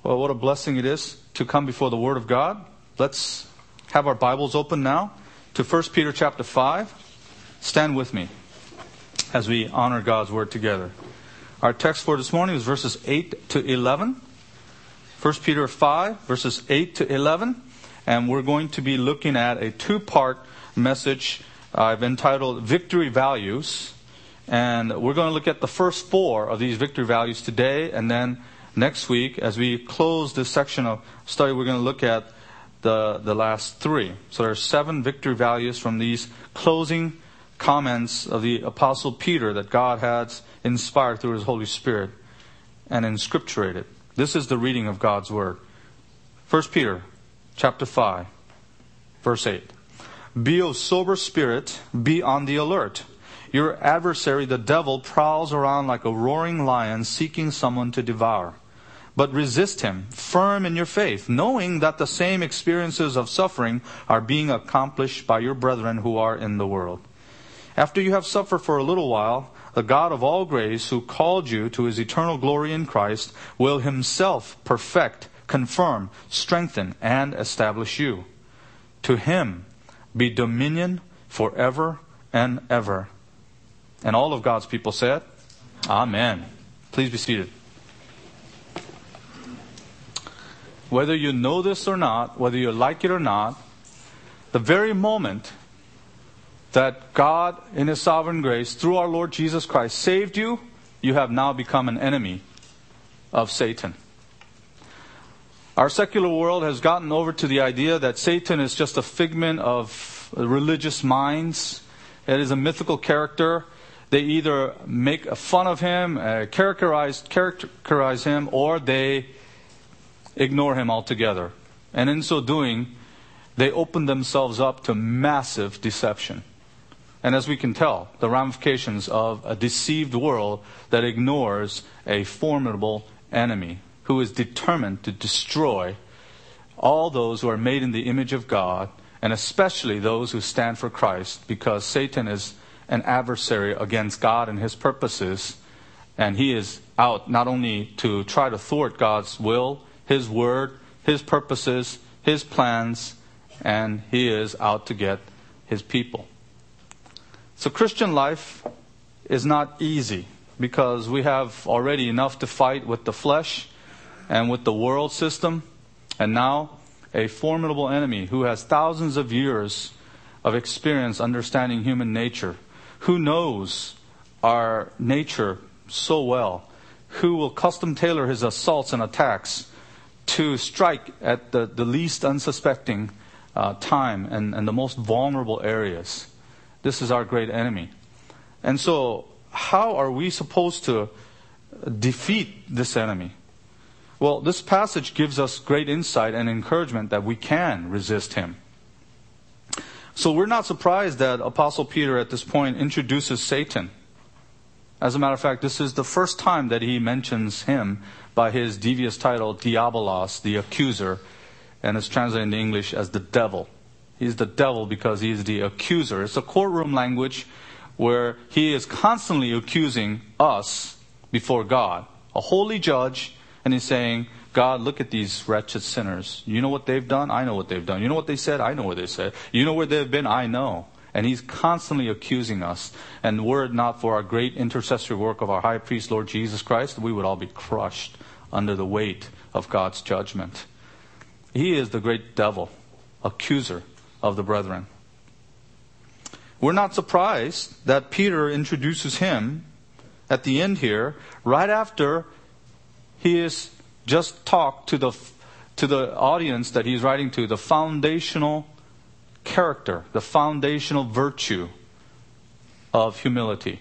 Well, what a blessing it is to come before the Word of God. Let's have our Bibles open now to 1 Peter chapter 5. Stand with me as we honor God's Word together. Our text for this morning is verses 8 to 11. 1 Peter 5, verses 8 to 11. And we're going to be looking at a two-part message I've entitled Victory Values. And we're going to look at the first four of these victory values today, and then next week, as we close this section of study, we're going to look at the last three. So there are 7 victory values from these closing comments of the Apostle Peter that God has inspired through His Holy Spirit and inscripturated. This is the reading of God's Word. 1 Peter chapter 5, verse 8. Be of sober spirit, be on the alert. Your adversary, the devil, prowls around like a roaring lion seeking someone to devour. But resist him, firm in your faith, knowing that the same experiences of suffering are being accomplished by your brethren who are in the world. After you have suffered for a little while, the God of all grace, who called you to His eternal glory in Christ, will Himself perfect, confirm, strengthen, and establish you. To Him be dominion forever and ever. And all of God's people said, Amen. Please be seated. Whether you know this or not, whether you like it or not, the very moment that God, in His sovereign grace, through our Lord Jesus Christ, saved you, you have now become an enemy of Satan. Our secular world has gotten over to the idea that Satan is just a figment of religious minds. It is a mythical character. They either make fun of him, characterize him, or they ignore him altogether. And in so doing, they open themselves up to massive deception. And as we can tell, the ramifications of a deceived world that ignores a formidable enemy who is determined to destroy all those who are made in the image of God, and especially those who stand for Christ, because Satan is an adversary against God and His purposes, and he is out not only to try to thwart God's will, His word, His purposes, His plans, and he is out to get His people. So Christian life is not easy, because we have already enough to fight with the flesh and with the world system, and now a formidable enemy who has thousands of years of experience understanding human nature, who knows our nature so well, who will custom tailor his assaults and attacks to strike at the least unsuspecting time and the most vulnerable areas. This is our great enemy. And so, how are we supposed to defeat this enemy? Well, this passage gives us great insight and encouragement that we can resist him. So we're not surprised that Apostle Peter at this point introduces Satan. As a matter of fact, this is the first time that he mentions him by his devious title, Diabolos, the accuser, and it's translated into English as the devil. He's the devil because he is the accuser. It's a courtroom language where he is constantly accusing us before God, a holy judge, and he's saying, God, look at these wretched sinners. You know what they've done? I know what they've done. You know what they said? I know what they said. You know where they've been? I know. And he's constantly accusing us. And were it not for our great intercessory work of our high priest, Lord Jesus Christ, we would all be crushed under the weight of God's judgment. He is the great devil, accuser of the brethren. We're not surprised that Peter introduces him at the end here, right after he is just talked to the audience that he's writing to, the foundational character, the foundational virtue of humility.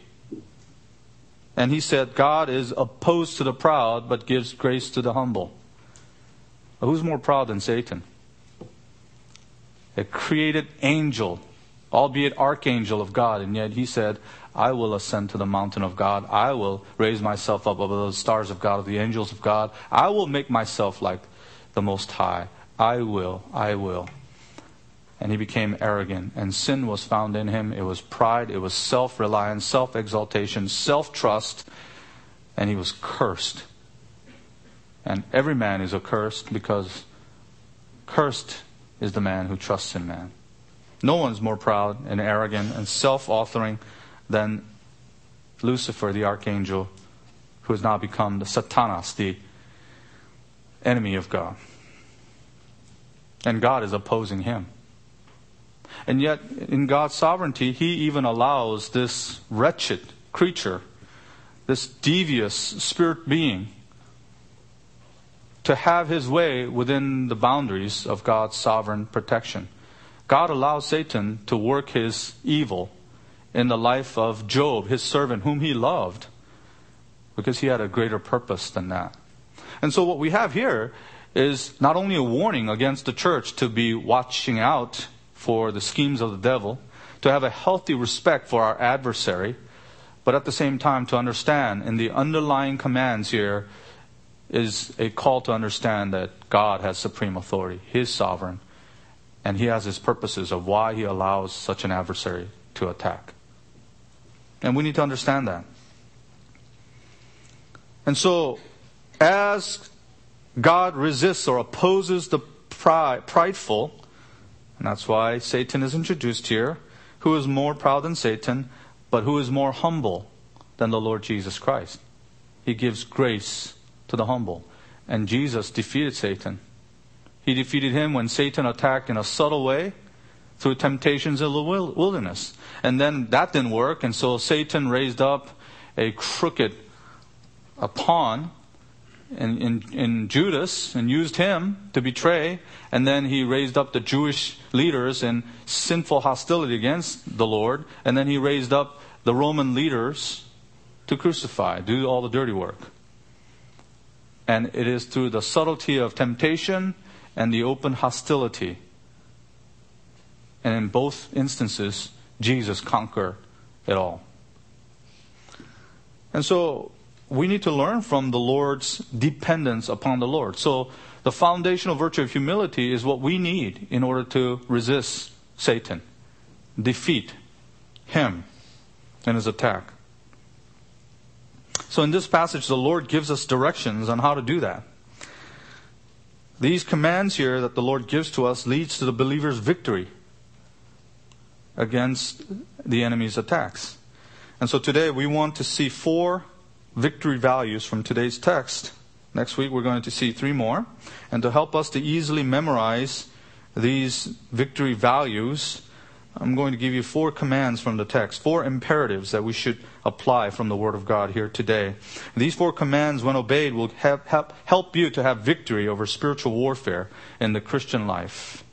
And he said, God is opposed to the proud, but gives grace to the humble. Well, who's more proud than Satan? A created angel, albeit archangel of God, and yet he said, I will ascend to the mountain of God. I will raise myself up above the stars of God, of the angels of God. I will make myself like the Most High. I will. And he became arrogant, and sin was found in him. It was pride, it was self-reliance, self-exaltation, self-trust, and he was cursed. And every man is accursed, because cursed is the man who trusts in man. No one's more proud and arrogant and self-authoring than Lucifer, the archangel, who has now become the Satanas, the enemy of God. And God is opposing him. And yet, in God's sovereignty, He even allows this wretched creature, this devious spirit being, to have his way within the boundaries of God's sovereign protection. God allows Satan to work his evil in the life of Job, his servant, whom he loved, because he had a greater purpose than that. And so what we have here is not only a warning against the church to be watching out for the schemes of the devil, to have a healthy respect for our adversary, but at the same time to understand in the underlying commands here is a call to understand that God has supreme authority. He is sovereign, and He has His purposes of why He allows such an adversary to attack. And we need to understand that. And so, as God resists or opposes the prideful, and that's why Satan is introduced here, who is more proud than Satan, but who is more humble than the Lord Jesus Christ. He gives grace to the humble. And Jesus defeated Satan. He defeated him when Satan attacked in a subtle way through temptations in the wilderness. And then that didn't work, and so Satan raised up a pawn in Judas and used him to betray. And then he raised up the Jewish leaders in sinful hostility against the Lord. And then he raised up the Roman leaders to crucify, do all the dirty work. And it is through the subtlety of temptation and the open hostility. And in both instances, Jesus conquered it all. And so we need to learn from the Lord's dependence upon the Lord. So the foundational virtue of humility is what we need in order to resist Satan, defeat him in his attack. So in this passage, the Lord gives us directions on how to do that. These commands here that the Lord gives to us leads to the believer's victory against the enemy's attacks. And so today we want to see 4 victory values from today's text. Next week we're going to see 3 more. And to help us to easily memorize these victory values, I'm going to give you 4 commands from the text, 4 imperatives that we should apply from the Word of God here today. These 4 commands, when obeyed, will help you to have victory over spiritual warfare in the Christian life.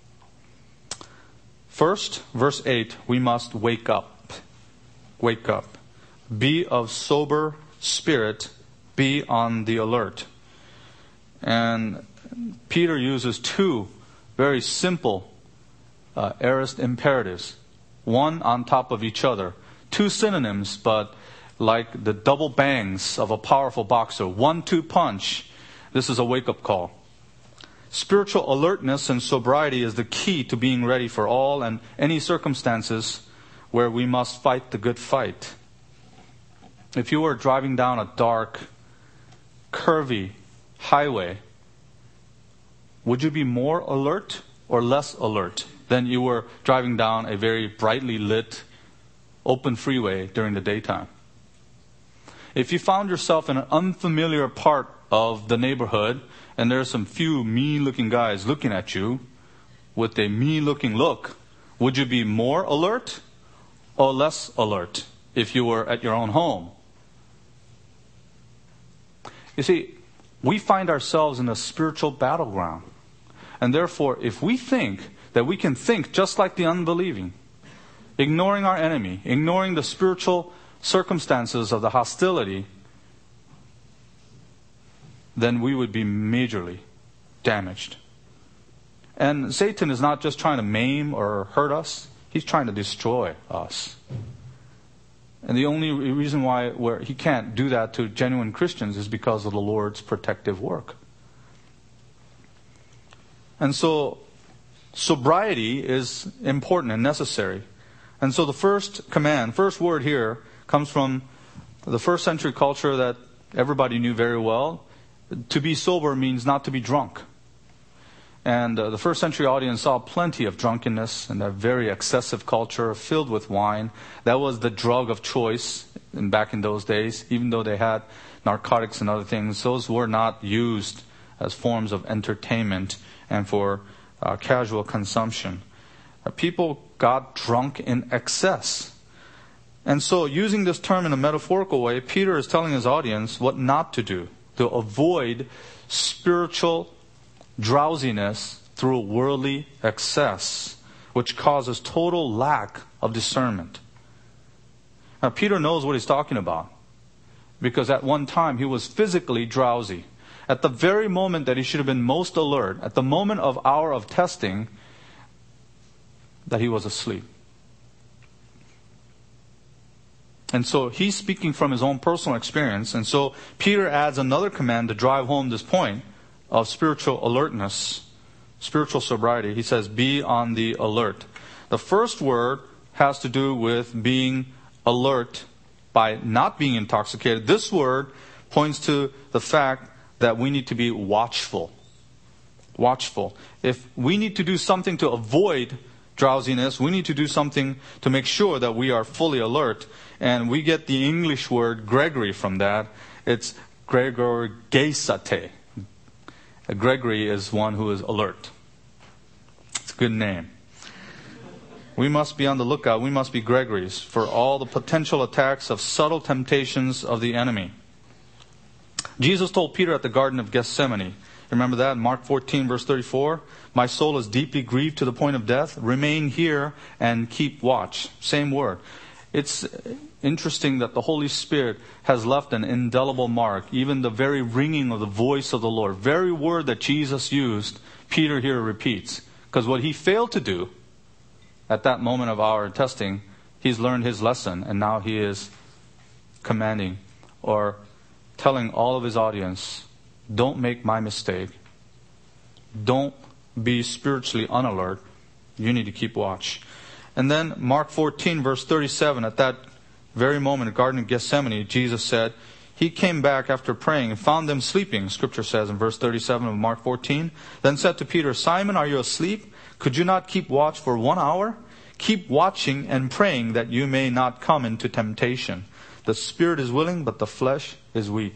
First, verse 8, we must wake up. Wake up. Be of sober spirit. Be on the alert. And Peter uses 2 very simple aorist imperatives, one on top of each other. 2 synonyms, but like the double bangs of a powerful boxer. 1-2 punch. This is a wake-up call. Spiritual alertness and sobriety is the key to being ready for all and any circumstances where we must fight the good fight. If you were driving down a dark, curvy highway, would you be more alert or less alert than you were driving down a very brightly lit, open freeway during the daytime? If you found yourself in an unfamiliar part of the neighborhood and there's some few mean-looking guys looking at you with a mean-looking look, would you be more alert or less alert if you were at your own home? You see, we find ourselves in a spiritual battleground. And therefore, if we think that we can think just like the unbelieving, ignoring our enemy, ignoring the spiritual circumstances of the hostility, then we would be majorly damaged. And Satan is not just trying to maim or hurt us, he's trying to destroy us. And the only reason why he can't do that to genuine Christians is because of the Lord's protective work. And so sobriety is important and necessary. And so the first word here comes from the first century culture that everybody knew very well. to be sober means not to be drunk. And the first century audience saw plenty of drunkenness in a very excessive culture filled with wine. That was the drug of choice back in those days. Even though they had narcotics and other things, those were not used as forms of entertainment and for casual consumption. People got drunk in excess. And so using this term in a metaphorical way, Peter is telling his audience what not to do, to avoid spiritual drowsiness through worldly excess, which causes total lack of discernment. Now, Peter knows what he's talking about, because at one time he was physically drowsy. At the very moment that he should have been most alert, at the moment of hour of testing, that he was asleep. And so he's speaking from his own personal experience. And so Peter adds another command to drive home this point of spiritual alertness, spiritual sobriety. He says, be on the alert. The first word has to do with being alert by not being intoxicated. This word points to the fact that we need to be watchful. Watchful. If we need to do something to avoid drowsiness, we need to do something to make sure that we are fully alert. And we get the English word Gregory from that. It's Gregorgesate. Gregory is one who is alert. It's a good name. We must be on the lookout. We must be Gregories for all the potential attacks of subtle temptations of the enemy. Jesus told Peter at the Garden of Gethsemane, remember that? Mark 14, verse 34. My soul is deeply grieved to the point of death. Remain here and keep watch. Same word. It's interesting that the Holy Spirit has left an indelible mark. Even the very ringing of the voice of the Lord, very word that Jesus used, Peter here repeats. Because what he failed to do at that moment of our testing, he's learned his lesson, and now he is commanding or telling all of his audience, don't make my mistake. Don't be spiritually unalert. You need to keep watch. And then Mark 14, verse 37, at that very moment in the Garden of Gethsemane, Jesus said, he came back after praying and found them sleeping, Scripture says in verse 37 of Mark 14. Then said to Peter, Simon, are you asleep? Could you not keep watch for 1 hour? Keep watching and praying that you may not come into temptation. The spirit is willing, but the flesh is weak.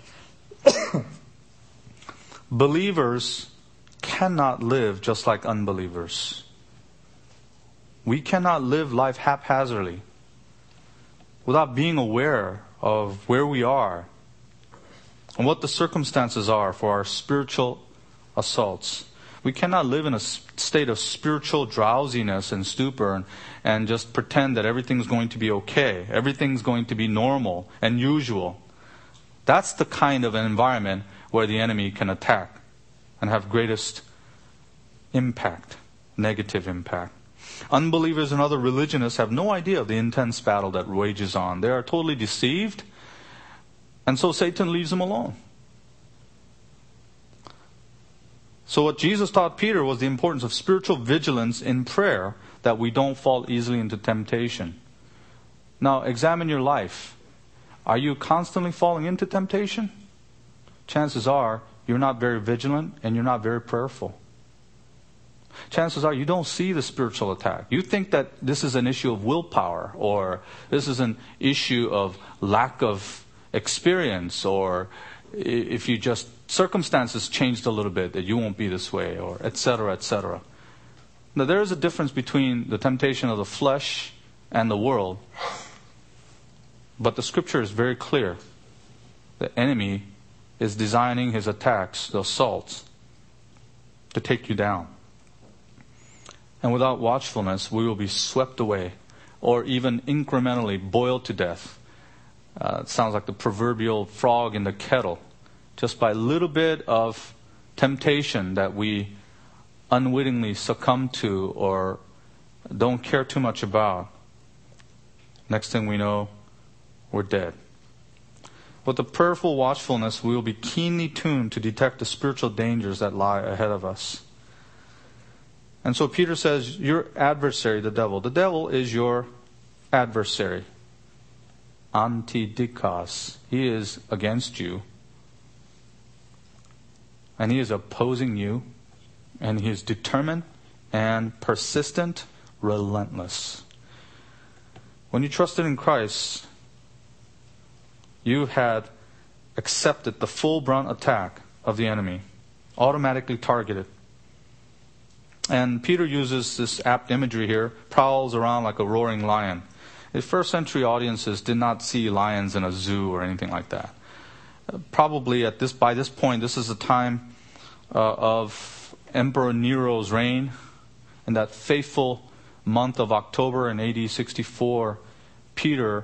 Believers cannot live just like unbelievers. We cannot live life haphazardly without being aware of where we are and what the circumstances are for our spiritual assaults. We cannot live in a state of spiritual drowsiness and stupor and just pretend that everything's going to be okay. Everything's going to be normal and usual. That's the kind of an environment where the enemy can attack and have greatest impact, negative impact. Unbelievers and other religionists have no idea of the intense battle that wages on. They are totally deceived, and so Satan leaves them alone. So what Jesus taught Peter was the importance of spiritual vigilance in prayer, that we don't fall easily into temptation. Now, examine your life. Are you constantly falling into temptation? Chances are you're not very vigilant and you're not very prayerful. Chances are you don't see the spiritual attack. You think that this is an issue of willpower, or this is an issue of lack of experience, or if you just circumstances changed a little bit that you won't be this way, or etc., etc. Now there is a difference between the temptation of the flesh and the world. But the Scripture is very clear. The enemy is designing his attacks, the assaults, to take you down. And without watchfulness, we will be swept away, or even incrementally boiled to death. It sounds like the proverbial frog in the kettle. Just by a little bit of temptation that we unwittingly succumb to or don't care too much about, next thing we know, we're dead. With the prayerful watchfulness, we will be keenly tuned to detect the spiritual dangers that lie ahead of us. And so Peter says, your adversary, the devil is your adversary. Antidikos. He is against you. and he is opposing you, and he is determined and persistent, relentless. When you trusted in Christ, you had accepted the full brunt attack of the enemy, automatically targeted. And Peter uses this apt imagery here, prowls around like a roaring lion. The first century audiences did not see lions in a zoo or anything like that. Probably by this point, this is the time of Emperor Nero's reign. In that fateful month of October in AD 64, Peter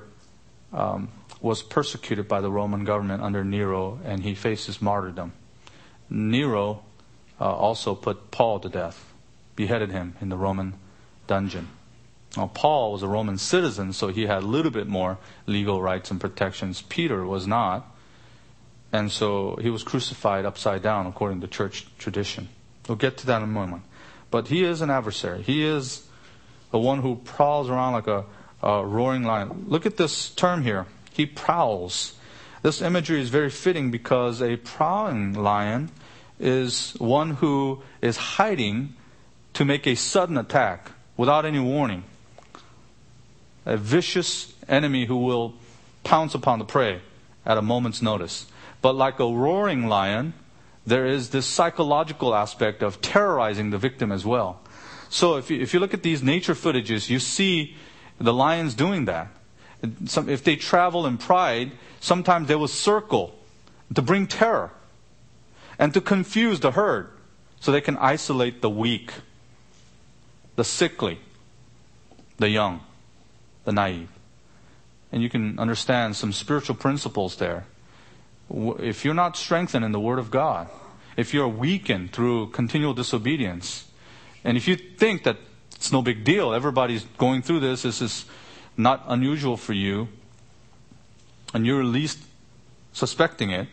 was persecuted by the Roman government under Nero, and he faces martyrdom. Nero also put Paul to death, beheaded him in the Roman dungeon. Now, Paul was a Roman citizen, so he had a little bit more legal rights and protections. Peter was not, and so he was crucified upside down according to church tradition. We'll get to that in a moment. But he is an adversary. He is the one who prowls around like a roaring lion. Look at this term here. He prowls. This imagery is very fitting because a prowling lion is one who is hiding to make a sudden attack without any warning. A vicious enemy who will pounce upon the prey at a moment's notice. But like a roaring lion, there is this psychological aspect of terrorizing the victim as well. So if you look at these nature footages, you see the lions doing that. If they travel in pride, sometimes they will circle to bring terror and to confuse the herd so they can isolate the weak, the sickly, the young, the naive. And you can understand some spiritual principles there. If you're not strengthened in the Word of God, if you're weakened through continual disobedience, and if you think that it's no big deal, everybody's going through this is not unusual for you, and you're least suspecting it,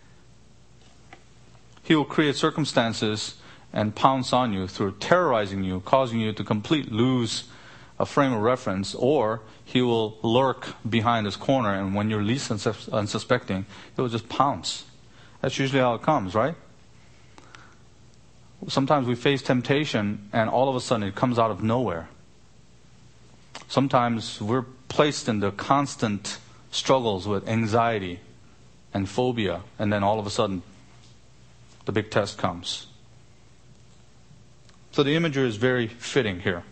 he will create circumstances and pounce on you through terrorizing you, causing you to completely lose a frame of reference, or he will lurk behind his corner, and when you're least unsuspecting, he will just pounce. That's usually how it comes, right? Sometimes we face temptation, and all of a sudden it comes out of nowhere. Sometimes we're placed in the constant struggles with anxiety and phobia, and then all of a sudden the big test comes. So the imagery is very fitting here.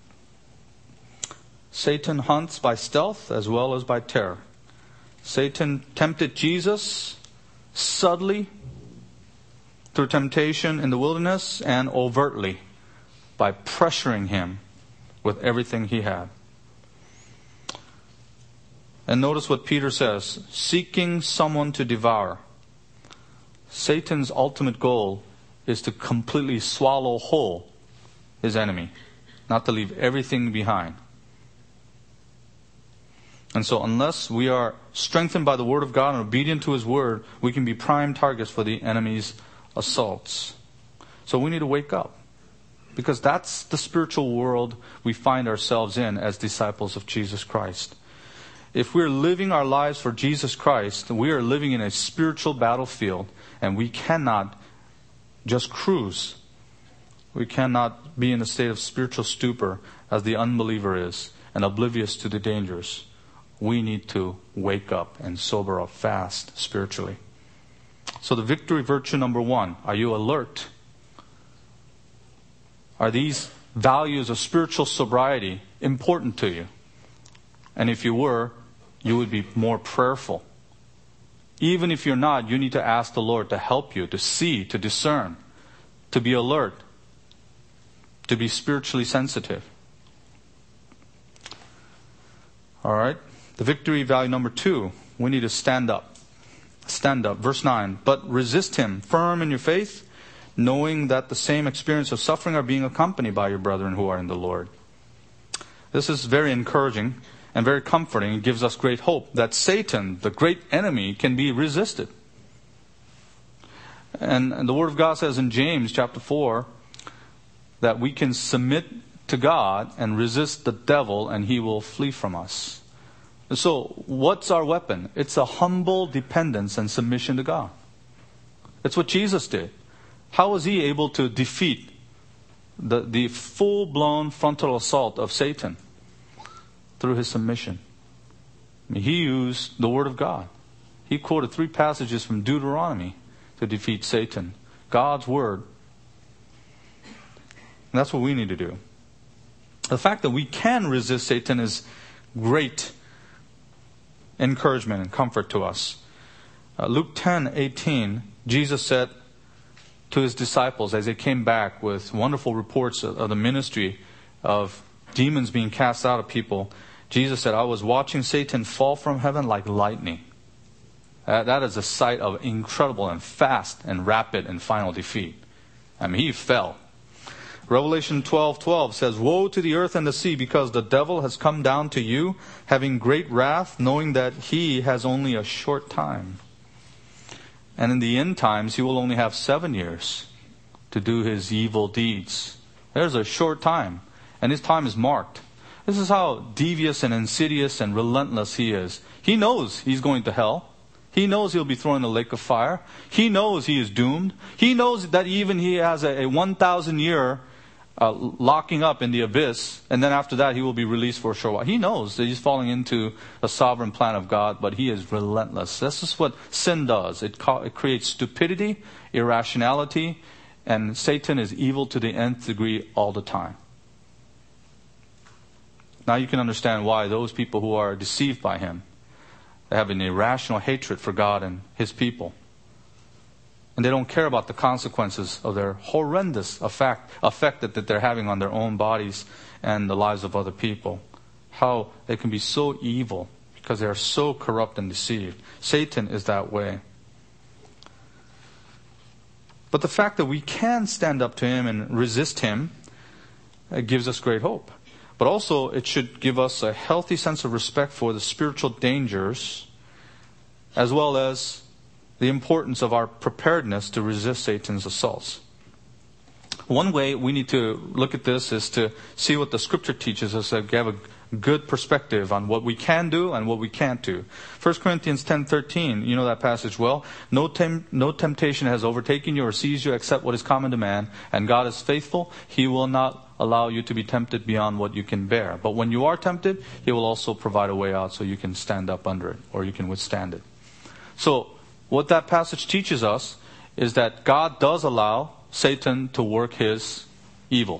Satan hunts by stealth as well as by terror. Satan tempted Jesus subtly through temptation in the wilderness, and overtly by pressuring him with everything he had. And notice what Peter says, seeking someone to devour. Satan's ultimate goal is to completely swallow whole his enemy, not to leave everything behind. And so unless we are strengthened by the Word of God and obedient to His Word, we can be prime targets for the enemy's assaults. So we need to wake up, because that's the spiritual world we find ourselves in as disciples of Jesus Christ. If we're living our lives for Jesus Christ, we are living in a spiritual battlefield, and we cannot just cruise. We cannot be in a state of spiritual stupor as the unbeliever is and oblivious to the dangers. We need to wake up and sober up fast spiritually. So the victory virtue number 1, are you alert? Are these values of spiritual sobriety important to you? And if you were, you would be more prayerful. Even if you're not, you need to ask the Lord to help you, to see, to discern, to be alert, to be spiritually sensitive. All right. The victory value number 2, we need to stand up. Stand up. Verse 9. But resist him, firm in your faith, knowing that the same experience of suffering are being accompanied by your brethren who are in the Lord. This is very encouraging and very comforting. It gives us great hope that Satan, the great enemy, can be resisted. And the Word of God says in James chapter 4 that we can submit to God and resist the devil, and he will flee from us. So what's our weapon? It's a humble dependence and submission to God. It's what Jesus did. How was he able to defeat the full-blown frontal assault of Satan? Through his submission. He used the Word of God. He quoted 3 passages from Deuteronomy to defeat Satan. God's Word. And that's what we need to do. The fact that we can resist Satan is great encouragement and comfort to us. Luke 10:18, Jesus said to his disciples as they came back with wonderful reports of the ministry of demons being cast out of people, Jesus said, I was watching Satan fall from heaven like lightning. That is a sight of incredible and fast and rapid and final defeat. I mean, he fell. Revelation 12:12 says, Woe to the earth and the sea, because the devil has come down to you, having great wrath, knowing that he has only a short time. And in the end times, he will only have 7 years to do his evil deeds. There's a short time, and his time is marked. This is how devious and insidious and relentless he is. He knows he's going to hell. He knows he'll be thrown in the lake of fire. He knows he is doomed. He knows that even he has a 1,000-year locking up in the abyss, and then after that he will be released for a short while. He knows that he's falling into a sovereign plan of God, but he is relentless. This is what sin does. It creates stupidity, irrationality, and Satan is evil to the nth degree all the time. Now you can understand why those people who are deceived by him, they have an irrational hatred for God and his people. And they don't care about the consequences of their horrendous effect that they're having on their own bodies and the lives of other people. How they can be so evil because they are so corrupt and deceived. Satan is that way. But the fact that we can stand up to him and resist him gives us great hope. But also it should give us a healthy sense of respect for the spiritual dangers, as well as the importance of our preparedness to resist Satan's assaults. One way we need to look at this is to see what the Scripture teaches us, to have a good perspective on what we can do and what we can't do. 1 Corinthians 10:13, you know that passage well. No temptation has overtaken you or seized you except what is common to man, and God is faithful. He will not allow you to be tempted beyond what you can bear. But when you are tempted, He will also provide a way out so you can stand up under it, or you can withstand it. So, what that passage teaches us is that God does allow Satan to work his evil.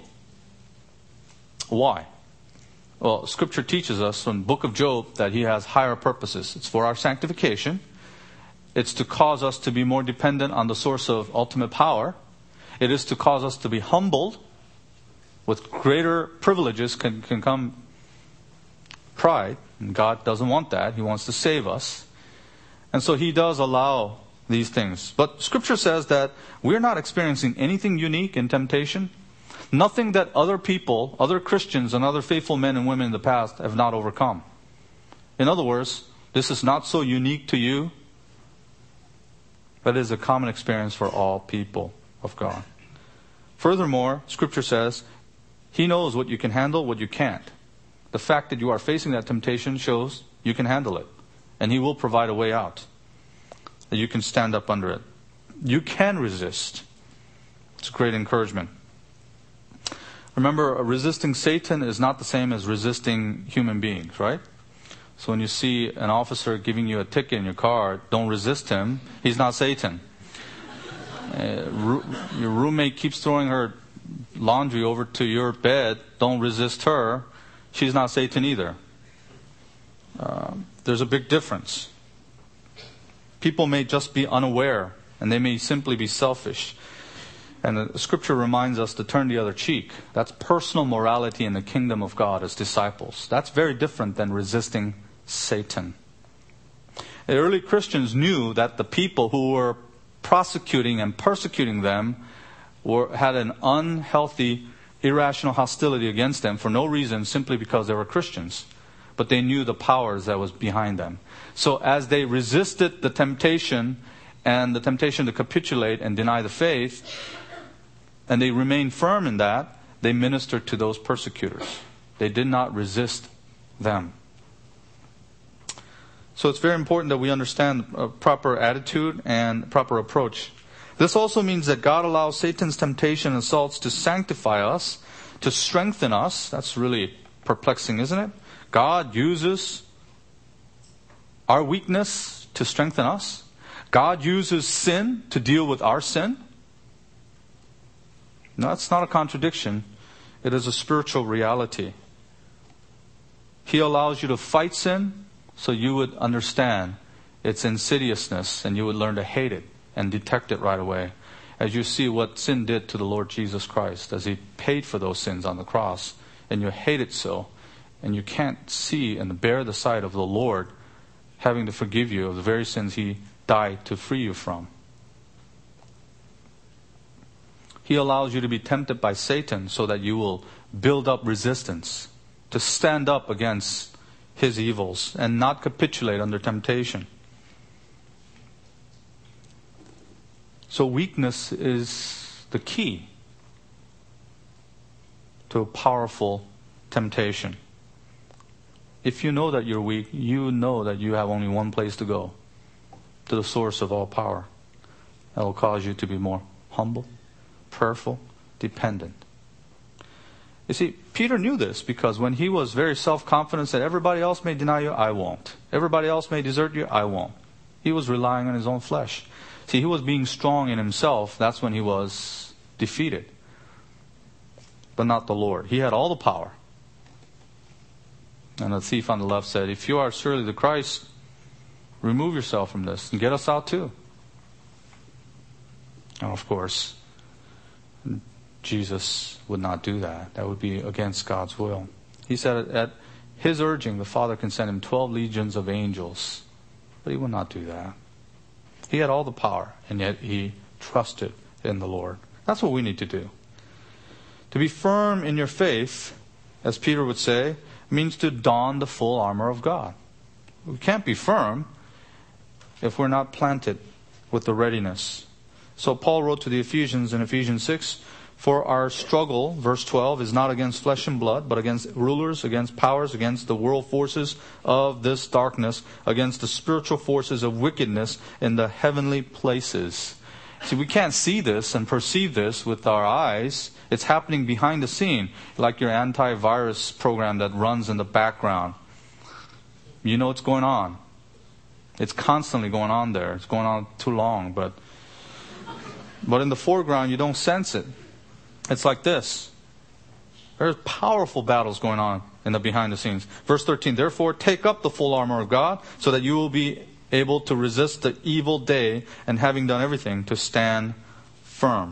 Why? Well, Scripture teaches us from the book of Job that he has higher purposes. It's for our sanctification. It's to cause us to be more dependent on the source of ultimate power. It is to cause us to be humbled. With greater privileges can come pride. And God doesn't want that. He wants to save us. And so He does allow these things. But Scripture says that we're not experiencing anything unique in temptation. Nothing that other people, other Christians and other faithful men and women in the past have not overcome. In other words, this is not so unique to you, but it is a common experience for all people of God. Furthermore, Scripture says, He knows what you can handle, what you can't. The fact that you are facing that temptation shows you can handle it. And He will provide a way out. That you can stand up under it. You can resist. It's a great encouragement. Remember, resisting Satan is not the same as resisting human beings, right? So when you see an officer giving you a ticket in your car, don't resist him. He's not Satan. Your roommate keeps throwing her laundry over to your bed. Don't resist her. She's not Satan either. There's a big difference. People may just be unaware, and they may simply be selfish. And the Scripture reminds us to turn the other cheek. That's personal morality in the kingdom of God as disciples. That's very different than resisting Satan. The early Christians knew that the people who were prosecuting and persecuting them had an unhealthy, irrational hostility against them for no reason, simply because they were Christians. But they knew the powers that was behind them. So as they resisted the temptation and the temptation to capitulate and deny the faith, and they remained firm in that, they ministered to those persecutors. They did not resist them. So it's very important that we understand a proper attitude and proper approach. This also means that God allows Satan's temptation and assaults to sanctify us, to strengthen us. That's really perplexing, isn't it? God uses our weakness to strengthen us. God uses sin to deal with our sin. No, that's not a contradiction. It is a spiritual reality. He allows you to fight sin so you would understand its insidiousness and you would learn to hate it and detect it right away. As you see what sin did to the Lord Jesus Christ, as He paid for those sins on the cross, and you hate it so, and you can't see and bear the sight of the Lord having to forgive you of the very sins He died to free you from. He allows you to be tempted by Satan so that you will build up resistance, to stand up against his evils and not capitulate under temptation. So weakness is the key to a powerful temptation. If you know that you're weak, you know that you have only one place to go, to the source of all power. That will cause you to be more humble, prayerful, dependent. You see, Peter knew this because when he was very self-confident, said, everybody else may deny you, I won't. Everybody else may desert you, I won't. He was relying on his own flesh. See, he was being strong in himself. That's when he was defeated. But not the Lord. He had all the power. And the thief on the left said, if you are surely the Christ, remove yourself from this and get us out too. And of course, Jesus would not do that. That would be against God's will. He said at His urging, the Father can send Him 12 legions of angels. But He would not do that. He had all the power, and yet He trusted in the Lord. That's what we need to do. To be firm in your faith, as Peter would say, means to don the full armor of God. We can't be firm if we're not planted with the readiness. So Paul wrote to the Ephesians in Ephesians 6, for our struggle, verse 12, is not against flesh and blood, but against rulers, against powers, against the world forces of this darkness, against the spiritual forces of wickedness in the heavenly places. See, we can't see this and perceive this with our eyes. It's happening behind the scene, like your antivirus program that runs in the background. You know what's going on. It's constantly going on there. It's going on too long, but in the foreground you don't sense it. It's like this. There's powerful battles going on in the behind the scenes. Verse 13, therefore take up the full armor of God so that you will be able to resist the evil day and having done everything to stand firm.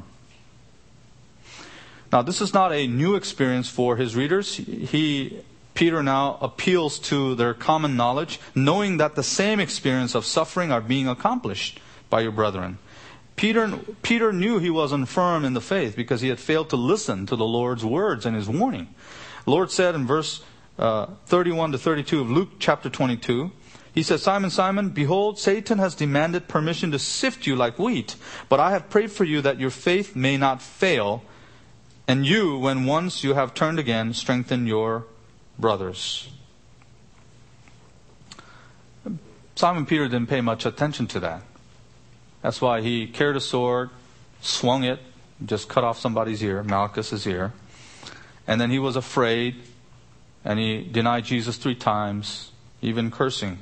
Now this is not a new experience for his readers. Peter now appeals to their common knowledge, knowing that the same experience of suffering are being accomplished by your brethren. Peter knew he was infirm in the faith because he had failed to listen to the Lord's words and His warning. The Lord said in verse 31 to 32 of Luke chapter 22, He says, Simon, Simon, behold, Satan has demanded permission to sift you like wheat, but I have prayed for you that your faith may not fail, and you, when once you have turned again, strengthen your brothers. Simon Peter didn't pay much attention to that. That's why he carried a sword, swung it, just cut off somebody's ear, Malchus's ear. And then he was afraid, and he denied Jesus 3 times, even cursing.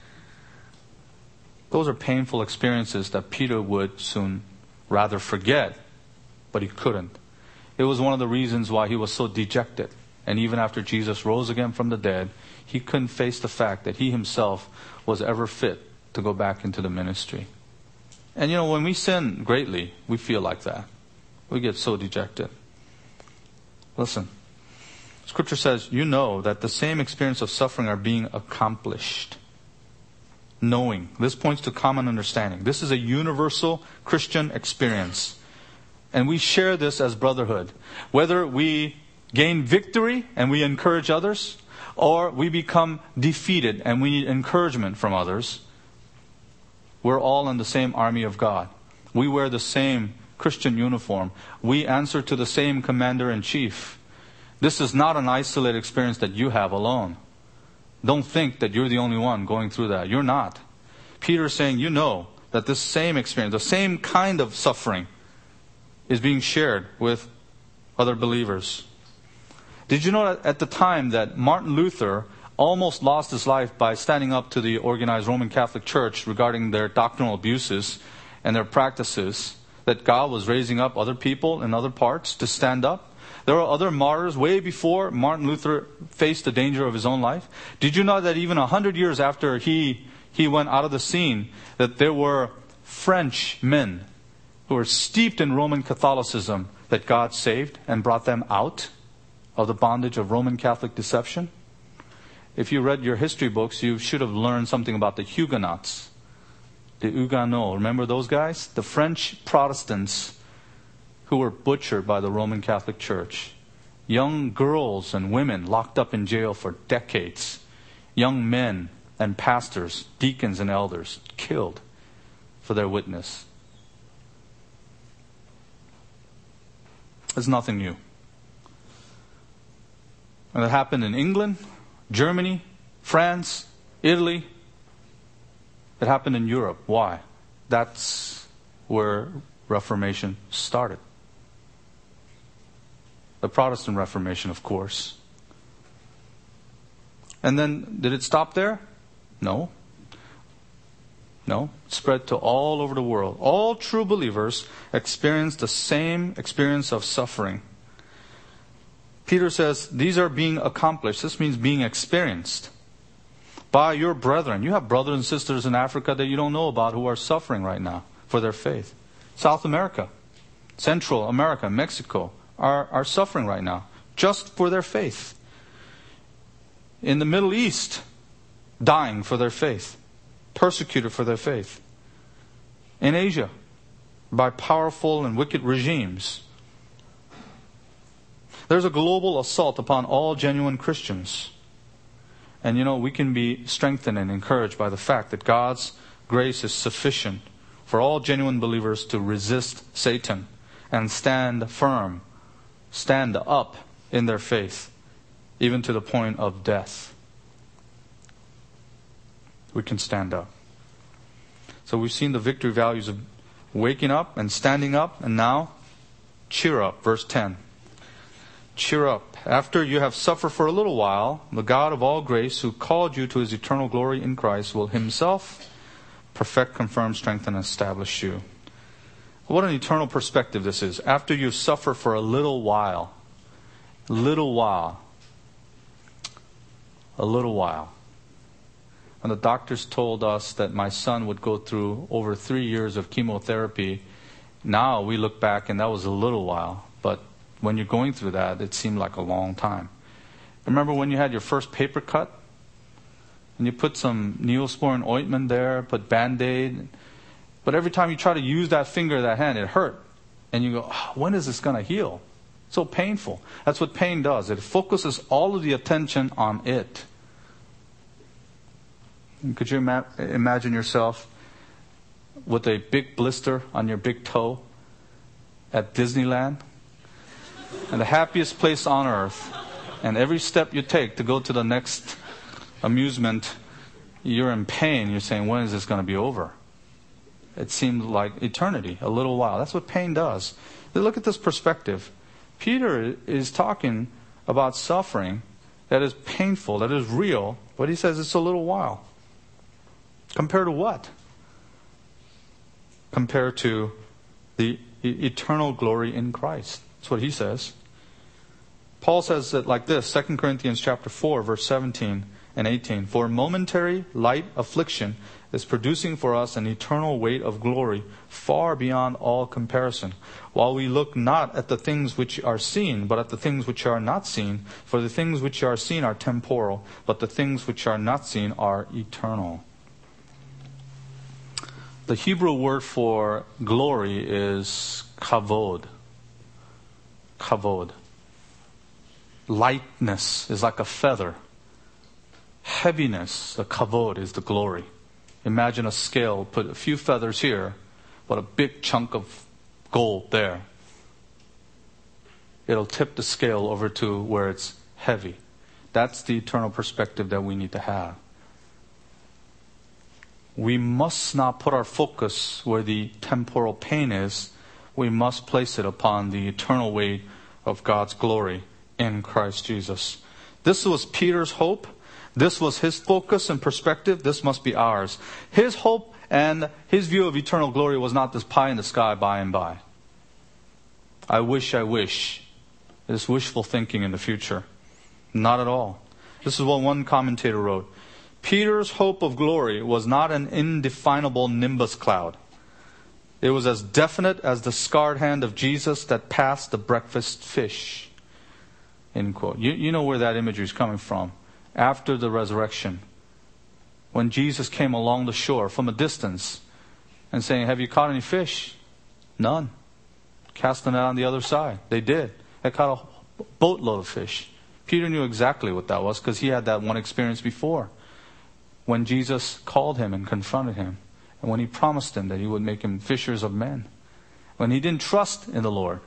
Those are painful experiences that Peter would soon rather forget, but he couldn't. It was one of the reasons why he was so dejected. And even after Jesus rose again from the dead, he couldn't face the fact that he himself was ever fit to go back into the ministry. And you know, when we sin greatly, we feel like that. We get so dejected. Listen, Scripture says, you know that the same experience of suffering are being accomplished. Knowing. This points to common understanding. This is a universal Christian experience. And we share this as brotherhood. Whether we gain victory and we encourage others, or we become defeated and we need encouragement from others, we're all in the same army of God. We wear the same Christian uniform. We answer to the same commander-in-chief. This is not an isolated experience that you have alone. Don't think that you're the only one going through that. You're not. Peter is saying, you know that this same experience, the same kind of suffering, is being shared with other believers. Did you know that at the time that Martin Luther almost lost his life by standing up to the organized Roman Catholic Church regarding their doctrinal abuses and their practices, that God was raising up other people in other parts to stand up? There were other martyrs way before Martin Luther faced the danger of his own life. Did you know that even 100 years after he went out of the scene, that there were French men who were steeped in Roman Catholicism that God saved and brought them out of the bondage of Roman Catholic deception? If you read your history books, you should have learned something about the Huguenots, the Huguenots. Remember those guys? The French Protestants who were butchered by the Roman Catholic Church. Young girls and women locked up in jail for decades. Young men and pastors, deacons and elders killed for their witness. It's nothing new. And it happened in England, Germany, France, Italy. It happened in Europe. Why? That's where Reformation started. The Protestant Reformation, of course. And then, did it stop there? No. No. It spread to all over the world. All true believers experience the same experience of suffering. Peter says, these are being accomplished. This means being experienced by your brethren. You have brothers and sisters in Africa that you don't know about who are suffering right now for their faith. South America, Central America, Mexico are suffering right now just for their faith. In the Middle East, dying for their faith, persecuted for their faith. In Asia, by powerful and wicked regimes. There's a global assault upon all genuine Christians. And we can be strengthened and encouraged by the fact that God's grace is sufficient for all genuine believers to resist Satan and stand firm, stand up in their faith, even to the point of death. We can stand up. So we've seen the victory values of waking up and standing up, and now cheer up. Verse 10. Cheer up. After you have suffered for a little while, the God of all grace, who called you to His eternal glory in Christ, will Himself perfect, confirm, strengthen, and establish you. What an eternal perspective this is. After you suffer for a little while. A little while. When the doctors told us that my son would go through over 3 years of chemotherapy, now we look back and that was a little while. But when you're going through that, it seemed like a long time. Remember when you had your first paper cut? And you put some Neosporin ointment there, put Band-Aid. But every time you try to use that finger, that hand, it hurt. And you go, when is this going to heal? So painful. That's what pain does. It focuses all of the attention on it. And could you imagine yourself with a big blister on your big toe at Disneyland? And the happiest place on earth. And every step you take to go to the next amusement, you're in pain. You're saying, when is this going to be over? It seemed like eternity, a little while. That's what pain does. Look at this perspective. Peter is talking about suffering that is painful, that is real, but he says it's a little while. Compared to what? Compared to the eternal glory in Christ. That's what he says. Paul says it like this, 2 Corinthians chapter 4, verse 17 and 18. For momentary light affliction is producing for us an eternal weight of glory far beyond all comparison. While we look not at the things which are seen, but at the things which are not seen. For the things which are seen are temporal, but the things which are not seen are eternal. The Hebrew word for glory is kavod. Kavod. Lightness is like a feather. Heaviness, the kavod, is the glory. Imagine a scale, put a few feathers here, but a big chunk of gold there. It'll tip the scale over to where it's heavy. That's the eternal perspective that we need to have. we must not put our focus where the temporal pain is. We must place it upon the eternal weight of God's glory in Christ Jesus. This was Peter's hope. This was his focus and perspective. This must be ours. His hope and his view of eternal glory was not this pie in the sky by and by. I wish. This wishful thinking in the future. Not at all. This is what one commentator wrote. Peter's hope of glory was not an indefinable nimbus cloud. It was as definite as the scarred hand of Jesus that passed the breakfast fish. End quote. You know where that imagery is coming from. After the resurrection, when Jesus came along the shore from a distance and saying, have you caught any fish? None. Cast the net on the other side. They did. They caught a boatload of fish. Peter knew exactly what that was because he had that one experience before when Jesus called him and confronted him, and when he promised him that he would make him fishers of men, when he didn't trust in the Lord.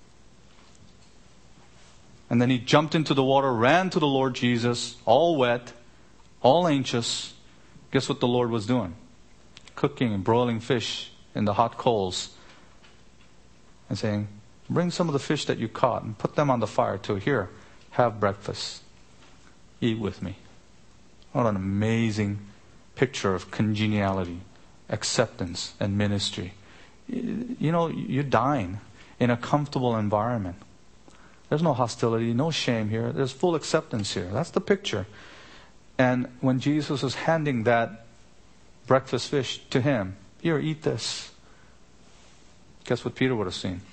And then he jumped into the water, ran to the Lord Jesus, all wet, all anxious. Guess what the Lord was doing? Cooking and broiling fish in the hot coals and saying, bring some of the fish that you caught and put them on the fire too. Here, have breakfast. Eat with me. What an amazing picture of congeniality, acceptance, and ministry. You know, you're dying in a comfortable environment. There's no hostility, no shame here. There's full acceptance here. That's the picture. And when Jesus was handing that breakfast fish to him, here, eat this. Guess what Peter would have seen?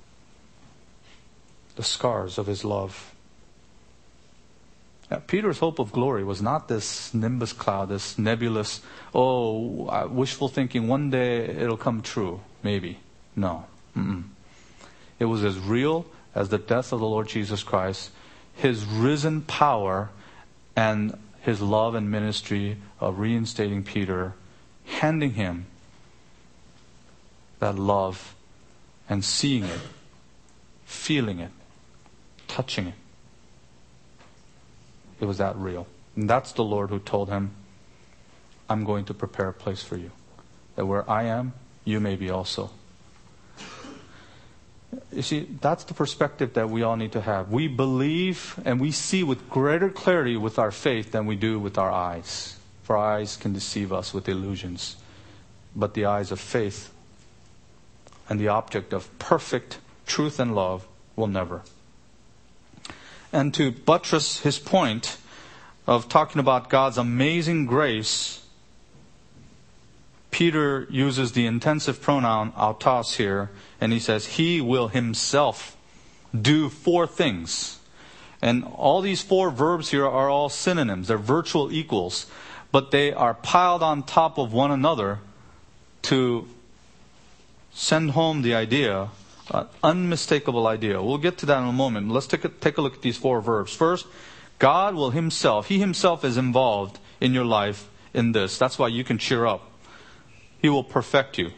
The scars of his love. Now, Peter's hope of glory was not this nimbus cloud, this nebulous, wishful thinking, one day it'll come true, maybe. No. It was as real as the death of the Lord Jesus Christ, His risen power, and His love and ministry of reinstating Peter, handing him that love and seeing it, feeling it, touching it. It was that real. And that's the Lord who told him, I'm going to prepare a place for you, that where I am, you may be also. You see, that's the perspective that we all need to have. We believe and we see with greater clarity with our faith than we do with our eyes. For our eyes can deceive us with illusions. But the eyes of faith and the object of perfect truth and love will never. And to buttress his point of talking about God's amazing grace, Peter uses the intensive pronoun autos here, and he says, He will Himself do 4 things. And all these 4 verbs here are all synonyms. They're virtual equals. But they are piled on top of one another to send home the idea, an unmistakable idea. We'll get to that in a moment. Let's take a look at these 4 verbs. First, God will Himself, He Himself is involved in your life in this. That's why you can cheer up. He will perfect you.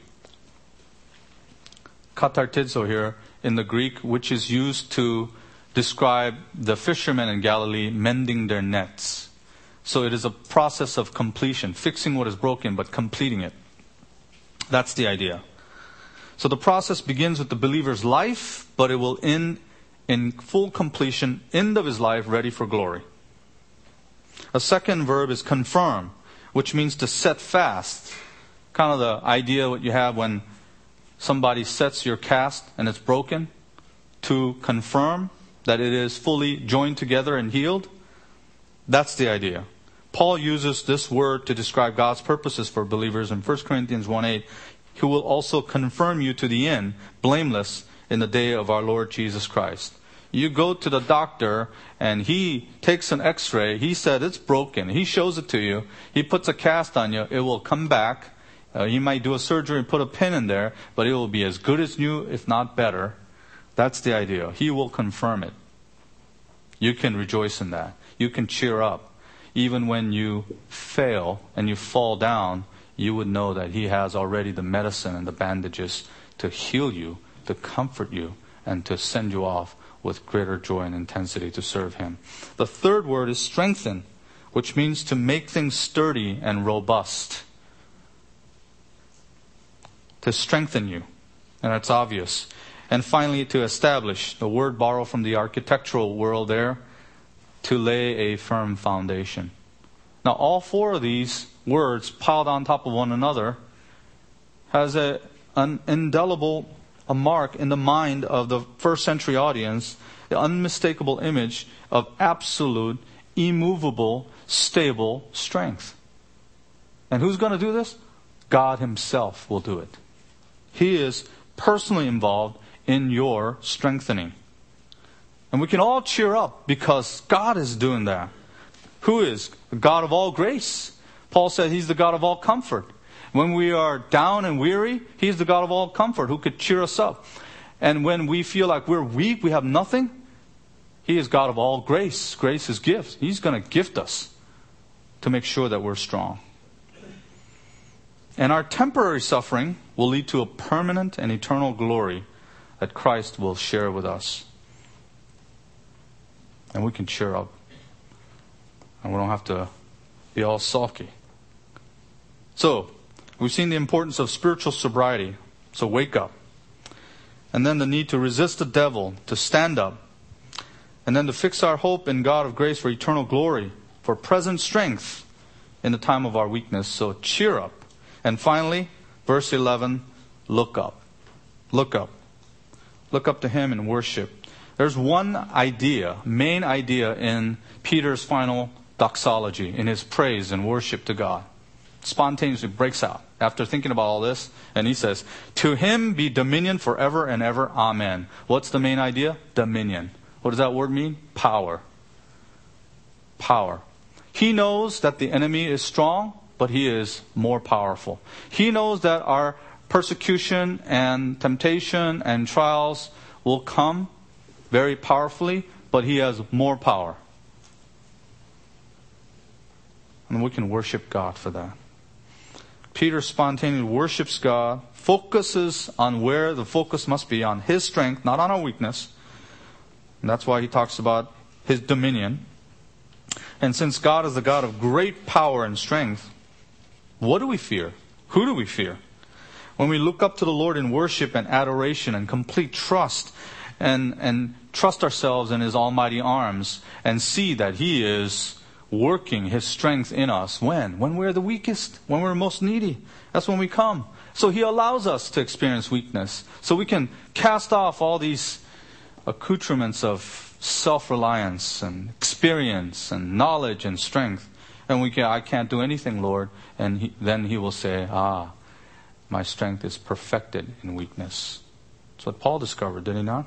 Katartizo here in the Greek, which is used to describe the fishermen in Galilee mending their nets. So it is a process of completion, fixing what is broken, but completing it. That's the idea. So the process begins with the believer's life, but it will end in full completion, end of his life, ready for glory. A second verb is confirm, which means to set fast. Kind of the idea what you have when somebody sets your cast and it's broken, to confirm that it is fully joined together and healed. That's the idea. Paul uses this word to describe God's purposes for believers in 1 Corinthians 1:8. Who will also confirm you to the end, blameless in the day of our Lord Jesus Christ. You go to the doctor and he takes an x-ray. He said it's broken. He shows it to you. He puts a cast on you. It will come back. He might do a surgery and put a pin in there, but it will be as good as new, if not better. That's the idea. He will confirm it. You can rejoice in that. You can cheer up. Even when you fail and you fall down, you would know that He has already the medicine and the bandages to heal you, to comfort you, and to send you off with greater joy and intensity to serve Him. The third word is strengthen, which means to make things sturdy and robust. to strengthen you. And that's obvious. And finally, to establish, the word borrowed from the architectural world there, to lay a firm foundation. Now, all four of these words piled on top of one another has an indelible mark in the mind of the first century audience, the unmistakable image of absolute, immovable, stable strength. And who's going to do this? God Himself will do it. He is personally involved in your strengthening. And we can all cheer up because God is doing that. Who is? The God of all grace. Paul said He's the God of all comfort. When we are down and weary, He's the God of all comfort who could cheer us up. And when we feel like we're weak, we have nothing, He is God of all grace. Grace is gift. He's going to gift us to make sure that we're strong. And our temporary suffering will lead to a permanent and eternal glory that Christ will share with us. And we can cheer up. And we don't have to be all sulky. So, we've seen the importance of spiritual sobriety. So wake up. And then the need to resist the devil, to stand up. And then to fix our hope in God of grace for eternal glory, for present strength in the time of our weakness. So cheer up. And finally, verse 11, look up. Look up. Look up to Him in worship. There's one idea, main idea in Peter's final doxology, in his praise and worship to God. Spontaneously breaks out after thinking about all this. And he says, to Him be dominion forever and ever. Amen. What's the main idea? Dominion. What does that word mean? Power. Power. He knows that the enemy is strong, but He is more powerful. He knows that our persecution and temptation and trials will come very powerfully, but He has more power. And we can worship God for that. Peter spontaneously worships God, focuses on where the focus must be, on His strength, not on our weakness. And that's why he talks about His dominion. And since God is the God of great power and strength, what do we fear? Who do we fear? When we look up to the Lord in worship and adoration and complete trust, and trust ourselves in His almighty arms, and see that He is working His strength in us. When? When we're the weakest, when we're most needy. That's when we come. So He allows us to experience weakness, so we can cast off all these accoutrements of self-reliance and experience and knowledge and strength. And I can't do anything, Lord. And then He will say, my strength is perfected in weakness. That's what Paul discovered, did he not?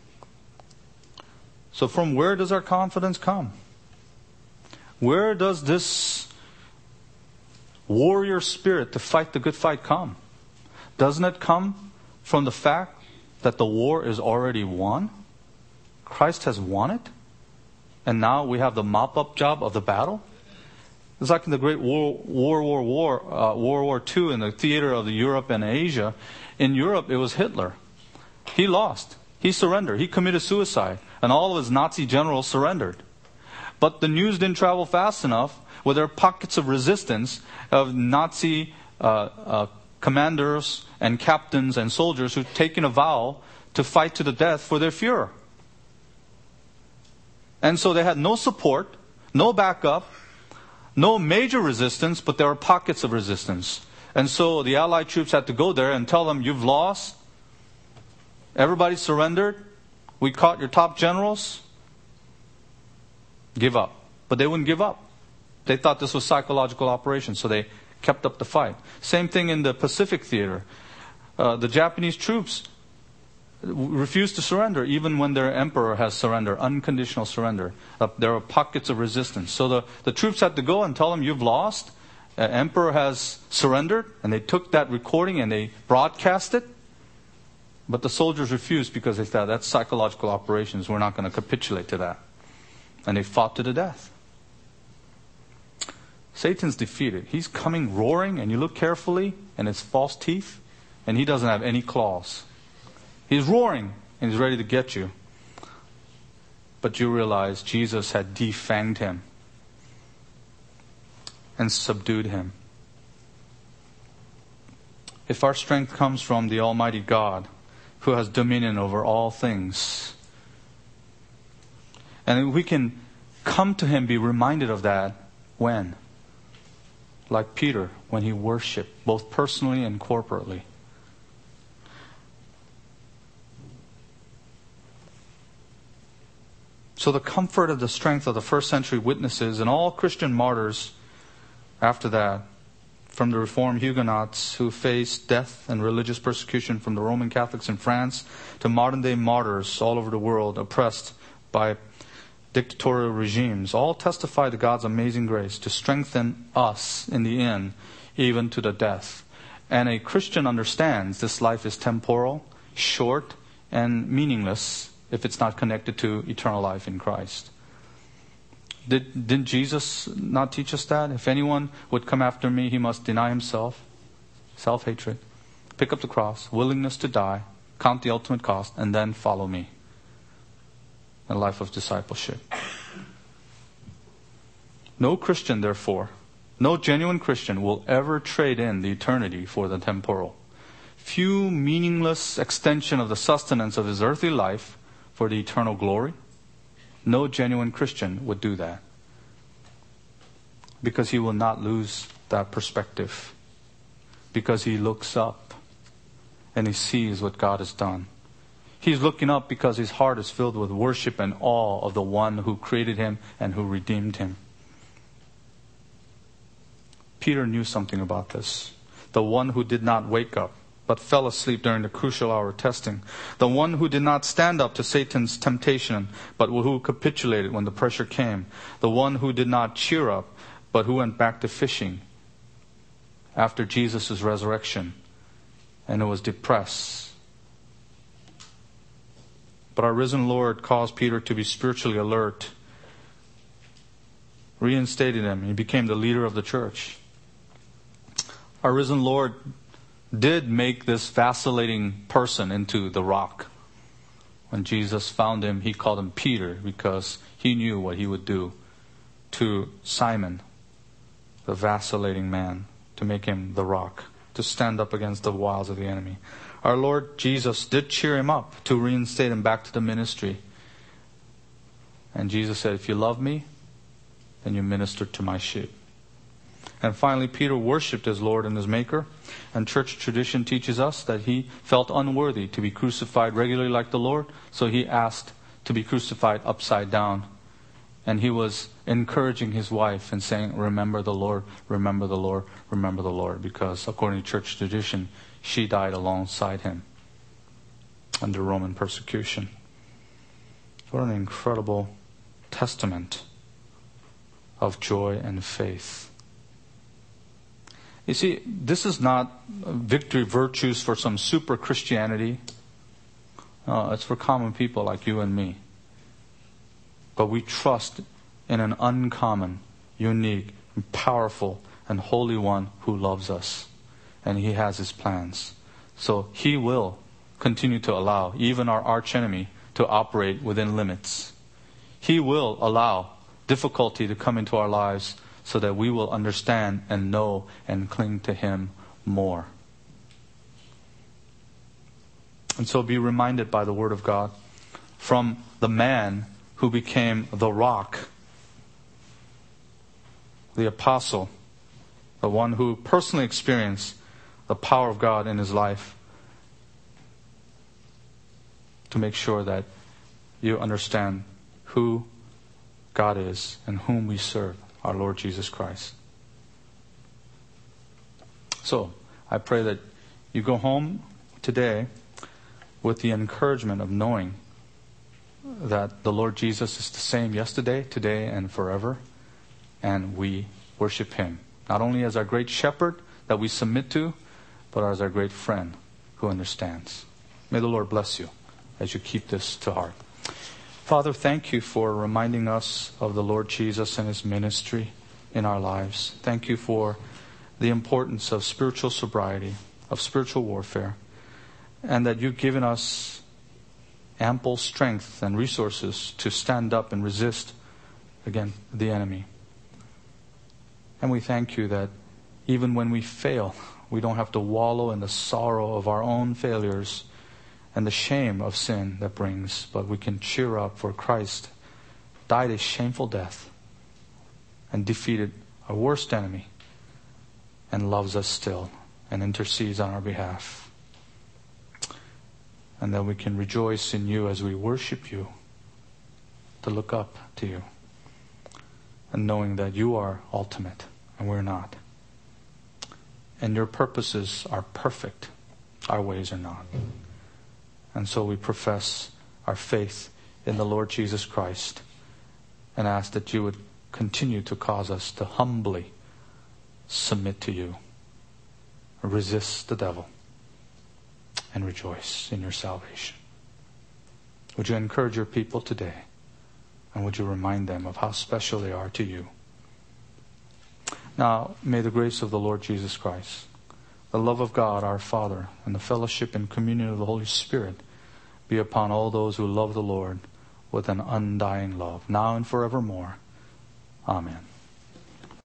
So from where does our confidence come? Where does this warrior spirit to fight the good fight come? Doesn't it come from the fact that the war is already won? Christ has won it? And now we have the mop-up job of the battle? It's like in the great World War II in the theater of Europe and Asia. In Europe, it was Hitler. He lost. He surrendered. He committed suicide. And all of his Nazi generals surrendered. But the news didn't travel fast enough. Where there are pockets of resistance of Nazi commanders and captains and soldiers who've taken a vow to fight to the death for their Führer. And so they had no support, no backup, no major resistance, but there were pockets of resistance. And so the Allied troops had to go there and tell them, you've lost. Everybody surrendered. We caught your top generals. Give up. But they wouldn't give up. They thought this was psychological operation, so they kept up the fight. Same thing in the Pacific theater. The Japanese troops refused to surrender, even when their emperor has surrendered, unconditional surrender. There are pockets of resistance. So the troops had to go and tell them, you've lost. Emperor has surrendered. And they took that recording and they broadcast it. But the soldiers refused because they thought, that's psychological operations. We're not going to capitulate to that. And they fought to the death. Satan's defeated. He's coming roaring, and you look carefully, and it's false teeth, and he doesn't have any claws. He's roaring, and he's ready to get you. But you realize Jesus had defanged him and subdued him. if our strength comes from the Almighty God, who has dominion over all things, and we can come to Him, be reminded of that, when? Like Peter, when he worshiped, both personally and corporately. So the comfort of the strength of the first century witnesses and all Christian martyrs after that, from the Reformed Huguenots who faced death and religious persecution from the Roman Catholics in France, to modern day martyrs all over the world oppressed by dictatorial regimes, all testify to God's amazing grace to strengthen us in the end, even to the death. And a Christian understands this life is temporal, short, and meaningless if it's not connected to eternal life in Christ. Didn't Jesus not teach us that? If anyone would come after me, he must deny himself, self-hatred, pick up the cross, willingness to die, count the ultimate cost, and then follow me. A life of discipleship. No Christian, therefore, no genuine Christian will ever trade in the eternity for the temporal. Few meaningless extension of the sustenance of his earthly life for the eternal glory. No genuine Christian would do that, because he will not lose that perspective, because he looks up and he sees what God has done. He's looking up because his heart is filled with worship and awe of the one who created him and who redeemed him. Peter knew something about this. The one who did not wake up, but fell asleep during the crucial hour of testing. The one who did not stand up to Satan's temptation, but who capitulated when the pressure came. The one who did not cheer up, but who went back to fishing after Jesus' resurrection and who was depressed. But our risen Lord caused Peter to be spiritually alert, reinstated him. He became the leader of the church. Our risen Lord did make this vacillating person into the rock. When Jesus found him, He called him Peter because He knew what He would do to Simon, the vacillating man, to make him the rock, to stand up against the wiles of the enemy. Our Lord Jesus did cheer him up to reinstate him back to the ministry. And Jesus said, if you love me, then you minister to my sheep. And finally, Peter worshipped his Lord and his Maker. And church tradition teaches us that he felt unworthy to be crucified regularly like the Lord. So he asked to be crucified upside down. And he was encouraging his wife and saying, remember the Lord, remember the Lord, remember the Lord. Because according to church tradition, she died alongside him under Roman persecution. What an incredible testament of joy and faith. You see, this is not victory virtues for some super Christianity. It's for common people like you and me. But we trust in an uncommon, unique, powerful, and holy one who loves us. And He has His plans. So He will continue to allow even our archenemy to operate within limits. He will allow difficulty to come into our lives so that we will understand and know and cling to Him more. And so be reminded by the Word of God from the man who became the rock, the apostle, the one who personally experienced the power of God in his life, to make sure that you understand who God is and whom we serve, our Lord Jesus Christ. So, I pray that you go home today with the encouragement of knowing that the Lord Jesus is the same yesterday, today, and forever. And we worship Him, not only as our great shepherd that we submit to, but as our great friend who understands. May the Lord bless you as you keep this to heart. Father, thank You for reminding us of the Lord Jesus and His ministry in our lives. Thank You for the importance of spiritual sobriety, of spiritual warfare, and that You've given us ample strength and resources to stand up and resist against the enemy. And we thank You that even when we fail, We don't have to wallow in the sorrow of our own failures and the shame of sin that brings, but we can cheer up, for Christ died a shameful death and defeated our worst enemy and loves us still and intercedes on our behalf. And that we can rejoice in you as we worship you, to look up to you, and knowing that you are ultimate and we're not. And your purposes are perfect. Our ways are not. And so we profess our faith in the Lord Jesus Christ and ask that you would continue to cause us to humbly submit to you, resist the devil, and rejoice in your salvation. Would you encourage your people today? And would you remind them of how special they are to you? Now, may the grace of the Lord Jesus Christ, the love of God our Father, and the fellowship and communion of the Holy Spirit be upon all those who love the Lord with an undying love, now and forevermore. Amen.